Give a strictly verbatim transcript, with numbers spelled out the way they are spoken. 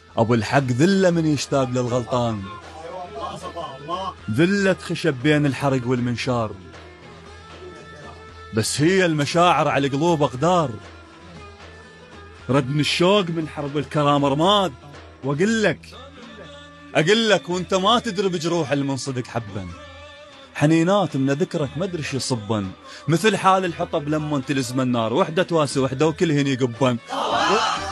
ابو الحق ذله من يشتاق للغلطان، ذله خشب بين الحرق والمنشار، بس هي المشاعر على القلوب اقدار. ردني الشوق من حرب الكرام رماد، واقول لك اقول لك وانت ما تدري بجروح المنصدق حبا، حنينات من ذكرك ما ادري شو يصبن، مثل حال الحطب لما تلزم النار، وحده تواسي وحده وكلهن يقبن.